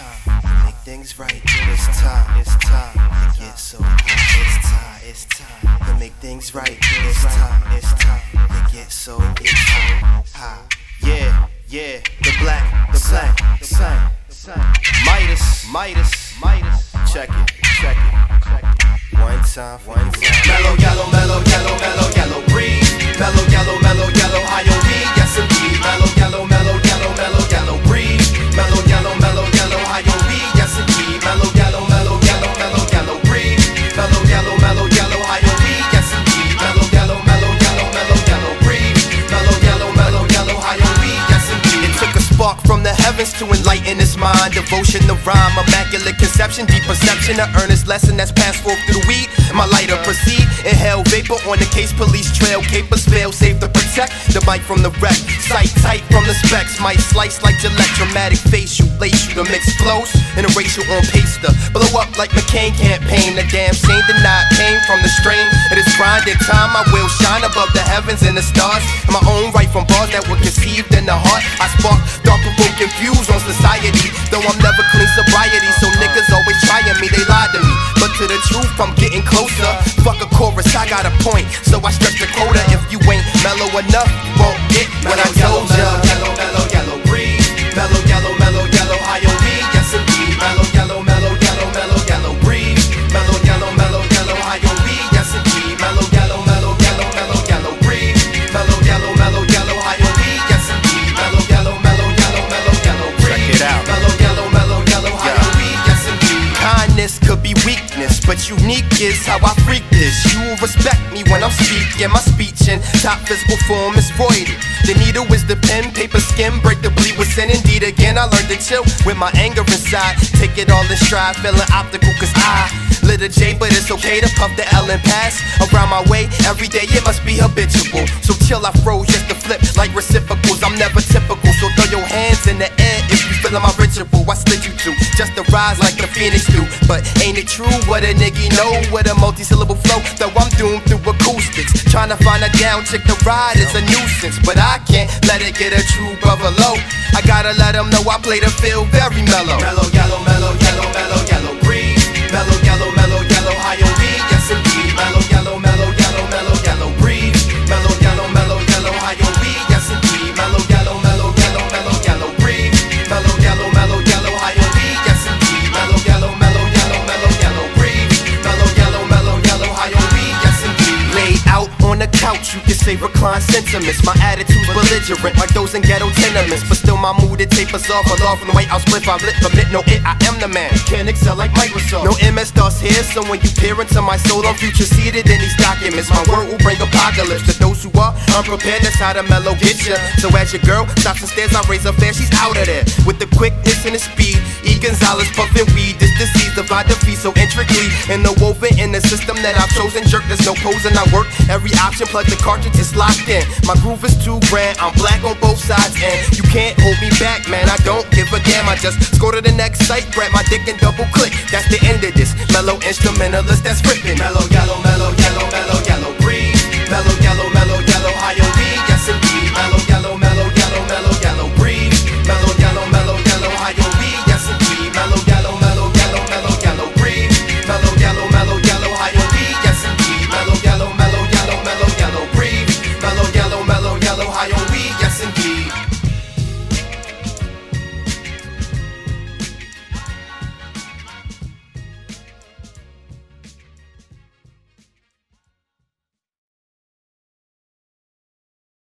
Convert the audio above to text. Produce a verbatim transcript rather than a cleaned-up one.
time to make things right. It's time, it's time to get so high. It's time, it's time to make things right. It's time, it's time to get so high. Yeah, yeah, the black, the black, the black, Midas, Midas, Midas. Check it, check it, check it. One time, one time. Mellow, yellow, mellow, yellow, mellow, yellow breeze. Mellow, yellow, mellow, yellow, high on me, yes indeed. Mellow, yellow, mellow, yellow, mellow, yellow breeze. Mellow, yellow, mellow, yellow, high on me, yes indeed. Mellow, yellow, mellow, yellow, mellow, yellow breeze. Mellow, yellow, mellow, yellow, high on me, yes indeed. Mellow, yellow, mellow, yellow, mellow, yellow breeze. Mellow, yellow, mellow, yellow, high on me, yes indeed. It took a spark from the heavens to enlighten his mind. Devotion to rhyme, immaculate conception, deep perception, an earnest lesson that's passed forth through the weed. My lighter proceed, inhale vapor on the case police trail. Capers fail, save to protect the mic from the wreck. Sight tight from the specs, might slice like Gillette. Dramatic face you, lace you to mix flows and erase you on paster. Blow up like McCain campaign. The damn scene denied came from the strain. It is grinded time, I will shine above the heavens and the stars. In my own right from bars that were conceived in the heart. I spark thought-provoking views on society. Though I'm never clean sobriety, so niggas always trying me, they lied to me. But to the truth, I'm getting closer. Fuck a chorus, I got a point, so I stretch the quota. If you ain't mellow enough, you won't get what I told ya. Mellow, mellow, yellow breeze. Mellow, yellow, mellow, yellow, high on me, yes indeed. Mellow, yellow, mellow, yellow, mellow, yellow breeze. Mellow, yellow, mellow, yellow, high on me, yes indeed. Mellow, yellow, mellow, yellow, mellow, yellow breeze. Mellow, yellow, mellow, yellow, high on me, yes indeed. Mellow, yellow, mellow, yellow, mellow, yellow breeze. Check it out. Mellow, yellow, mellow, yellow, high on me, yes indeed. Kindness could be weakness, but unique is how I freak this. You will respect me when I'm speaking. My speech in top physical form is voided. The needle is the pen, paper skin, break the bleed with sin. Indeed, again, I learned to chill with my anger inside. Take it all in stride, feeling optical, cause I lit a J, but it's okay to puff the L and pass around my way. Every day it must be habitual. So chill, I froze just to flip like reciprocals. I'm never typical, so throw your hands in the air if you feelin' my ritual. I slid you to just to rise like the phoenix do. But ain't it true what a nigga know with a multi-syllable flow? Though I'm doomed through acoustics, trying to find a down chick to ride is a nuisance. But I can't let it get a true brother low. I gotta let them know I play the field very mellow. Mellow, yellow, mellow, yellow, mellow, yellow breeze. Mellow, yellow, mellow, yellow, high on me, yes indeed. Mellow, yellow, mellow, yellow, mellow, yellow breeze. Mellow, yellow, mellow, yellow, high on me, yes indeed. Mellow, yellow, mellow, yellow, mellow, yellow breeze. Mellow, yellow, mellow, yellow, high on me, yes indeed. Mellow, yellow, mellow, yellow, mellow, yellow breeze. Mellow, yellow, mellow, yellow, high on me, yes indeed. Laid out on the couch, you can say recline sentiments. My attitude's belligerent, like those in ghetto tenements. But still my mood, it tapers off. A law from the White House split, I lit, commit no it, I am the man. Can't excel like Microsoft. No M S DOS here, so when you peer into my soul, I'm future seated in these documents. My word will bring apocalypse to those who are unprepared. That's how the mellow get ya. So as your girl stops and stares, I raise her fair, she's out of there. With the quickness and the speed, E. Gonzalez puffin' weed. This disease divide defeat so intricately interwoven in the system that I've chosen. Jerk, there's no posing, I work every option, plug the cartridge, it's locked in. My groove is too grand, I'm black on both sides, and you can't hold me back, man. I don't give a damn, I just go to the next site, grab my dick and double click. That's the end of this mellow instrumentalist that's ripping. Mellow, yellow, mellow, yellow.